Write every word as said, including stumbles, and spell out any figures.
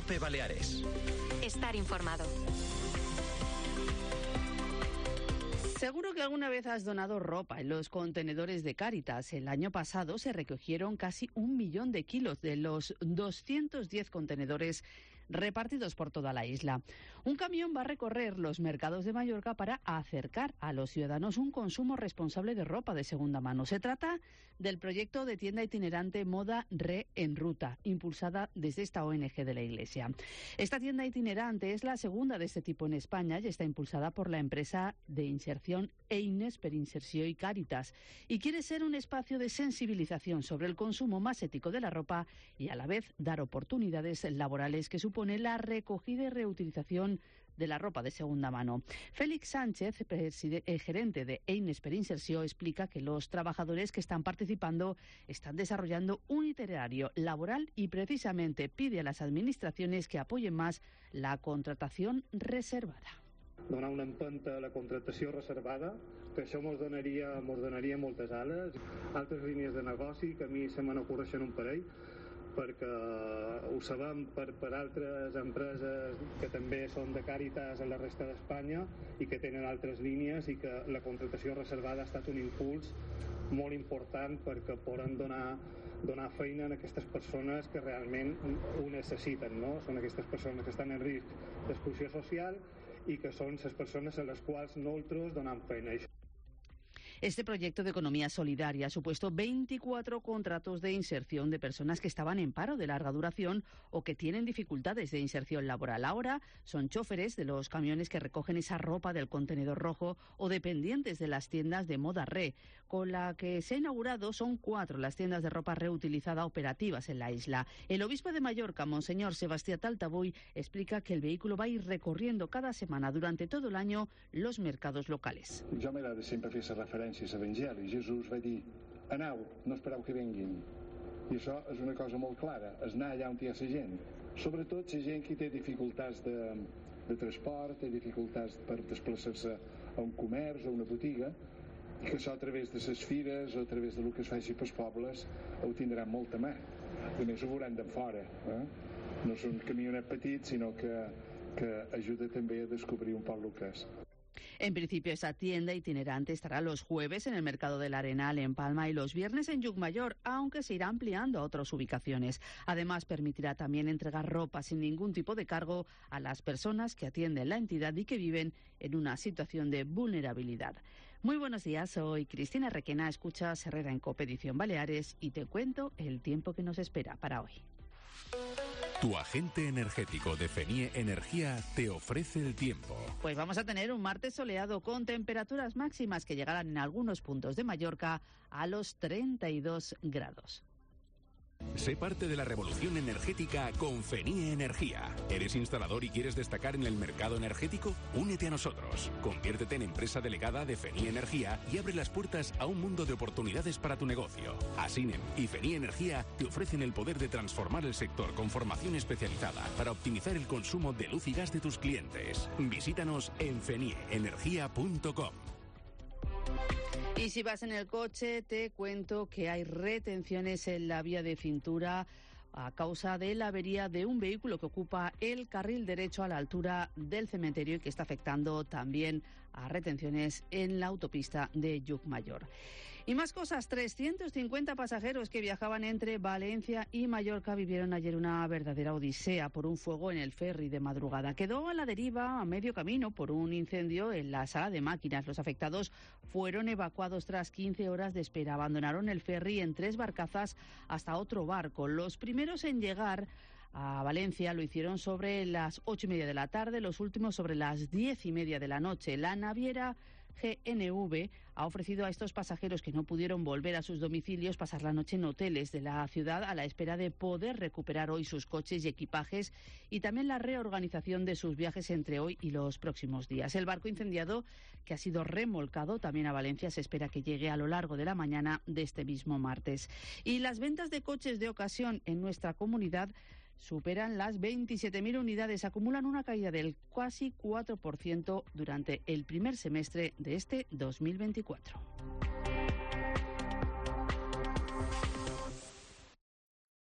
COPE Baleares. Estar informado. Seguro que alguna vez has donado ropa en los contenedores de Cáritas. El año pasado se recogieron casi un millón de kilos de los doscientos diez contenedores repartidos por toda la isla. Un camión va a recorrer los mercados de Mallorca para acercar a los ciudadanos un consumo responsable de ropa de segunda mano. Se trata del proyecto de tienda itinerante Moda Re en Ruta, impulsada desde esta O N G de la Iglesia. Esta tienda itinerante es la segunda de este tipo en España y está impulsada por la empresa de inserción Eines per Inserció y Cáritas, y quiere ser un espacio de sensibilización sobre el consumo más ético de la ropa y a la vez dar oportunidades laborales que supone la recogida y reutilización de la ropa de segunda mano. Félix Sánchez, el gerente de Eines per Inserció, explica que los trabajadores que están participando están desarrollando un itinerario laboral y precisamente pide a las administraciones que apoyen más la contratación reservada. Donar una empenta a la contractació reservada, que això mos donaria, mos donaria moltes ales. Altres línies de negoci, que a mi se me n'ocorreixen un parell, perquè ho sabem per, per altres empreses que també són de Càritas a la resta d'Espanya i que tenen altres línies, i que la contractació reservada ha estat un impuls molt important perquè poden donar, donar feina a aquestes persones que realment ho necessiten, no? Són aquestes persones que estan en risc d'exclusió social y que son esas personas a las cuales nosotros donan feina. Este proyecto de economía solidaria ha supuesto veinticuatro contratos de inserción de personas que estaban en paro de larga duración o que tienen dificultades de inserción laboral. Ahora son choferes de los camiones que recogen esa ropa del contenedor rojo o dependientes de las tiendas de Moda Re. Con la que se ha inaugurado son cuatro las tiendas de ropa reutilizada operativas en la isla. El obispo de Mallorca, Monseñor Sebastià Taltabull, explica que el vehículo va a ir recorriendo cada semana durante todo el año los mercados locales. Jo m'agrada sempre fer les referències a l'Evangeli. Jesús va dir, aneu, no espereu que vinguin. I això és una cosa molt clara, és anar allà on hi ha la gent. Sobretot la gent que té dificultats de, de transport, té dificultats per desplaçar-se a un comerç o una botiga, i que això a través de les fires o a través del que es faci pels pobles ho tindran molta mà. A més ho veuran d'en fora. Eh? No és un camionet petit, sinó que, que ajuda també a descobrir un poble que és. En principio, esa tienda itinerante estará los jueves en el Mercado del Arenal en Palma y los viernes en Llucmajor, aunque se irá ampliando a otras ubicaciones. Además, permitirá también entregar ropa sin ningún tipo de cargo a las personas que atienden la entidad y que viven en una situación de vulnerabilidad. Muy buenos días, soy Cristina Requena, escuchas Herrera en COPE Edición Baleares y te cuento el tiempo que nos espera para hoy. Tu agente energético de Fenie Energía te ofrece el tiempo. Pues vamos a tener un martes soleado con temperaturas máximas que llegarán en algunos puntos de Mallorca a los treinta y dos grados. Sé parte de la revolución energética con Fenie Energía. ¿Eres instalador y quieres destacar en el mercado energético? Únete a nosotros. Conviértete en empresa delegada de Fenie Energía y abre las puertas a un mundo de oportunidades para tu negocio. Asinem y Fenie Energía te ofrecen el poder de transformar el sector con formación especializada para optimizar el consumo de luz y gas de tus clientes. Visítanos en fenie energía punto com. Y si vas en el coche, te cuento que hay retenciones en la vía de cintura a causa de la avería de un vehículo que ocupa el carril derecho a la altura del cementerio y que está afectando también a retenciones en la autopista de Llucmajor. Y más cosas, trescientos cincuenta pasajeros que viajaban entre Valencia y Mallorca vivieron ayer una verdadera odisea por un fuego en el ferry de madrugada. Quedó a la deriva a medio camino por un incendio en la sala de máquinas. Los afectados fueron evacuados tras quince horas de espera. Abandonaron el ferry en tres barcazas hasta otro barco. Los primeros en llegar a Valencia lo hicieron sobre las ocho y media de la tarde, los últimos sobre las diez y media de la noche. La naviera G N V ha ofrecido a estos pasajeros que no pudieron volver a sus domicilios pasar la noche en hoteles de la ciudad a la espera de poder recuperar hoy sus coches y equipajes y también la reorganización de sus viajes entre hoy y los próximos días. El barco incendiado, que ha sido remolcado también a Valencia, se espera que llegue a lo largo de la mañana de este mismo martes. Y las ventas de coches de ocasión en nuestra comunidad superan las veintisiete mil unidades, acumulan una caída del casi cuatro por ciento durante el primer semestre de este dos mil veinticuatro.